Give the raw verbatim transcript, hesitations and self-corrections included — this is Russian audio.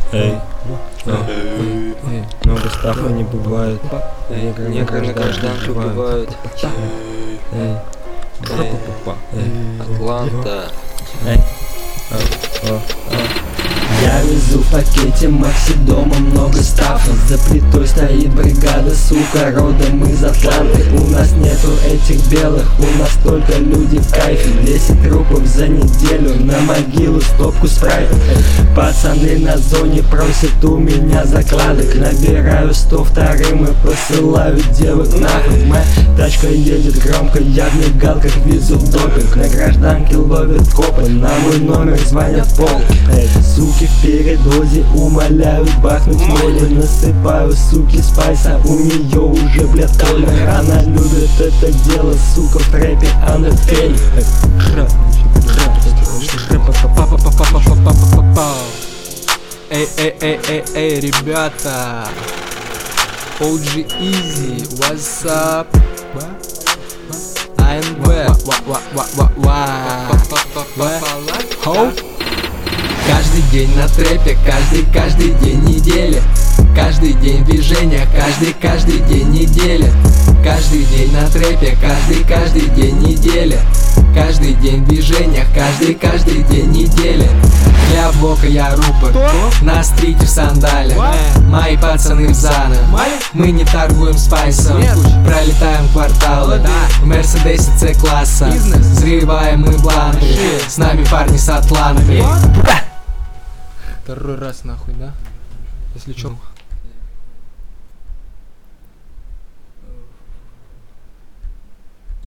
Эй, много стафа не бывает. Негры на гражданке бывают. Эй, Атланта. эй, о, Я везу в пакете Макси дома много стафа. За плитой стоит бригада, сука, родом из Атланты. У нас нету этих белых, у нас только люди в кайфе. Десять трупов за неделю, на могилу стопку спрайта. Пацаны на зоне просят у меня закладок. Набираю сто вторым и посылаю девок нахуй. Моя тачка едет громко, я в мигалках везу допинг. На гражданке ловят копы, на мой номер звонят в пол. Суки в передозе умоляют бахнуть моли. Насыпаю суки спайса, у нее уже, блядь, колер. Она любит это дело, сука, в трэпе Аннефель. Эй, эй, эй, эй, эй, ребята, о джи Easy, what's up? эй эм ви, Хоу? Каждый день на трэпе, каждый, каждый день недели. Каждый день движения, каждый, каждый день недели. Каждый день на трэпе, каждый, каждый день недели. Каждый день движения, каждый, каждый день недели. Я бока, я рупор, на стрите в сандале. Мои пацаны в зано, мы не торгуем спайсом. Пролетаем кварталы, в Мерседесе С-класса. Взрываем мы бланты, с нами парни с Атланты. Второй раз нахуй, да? Если чё.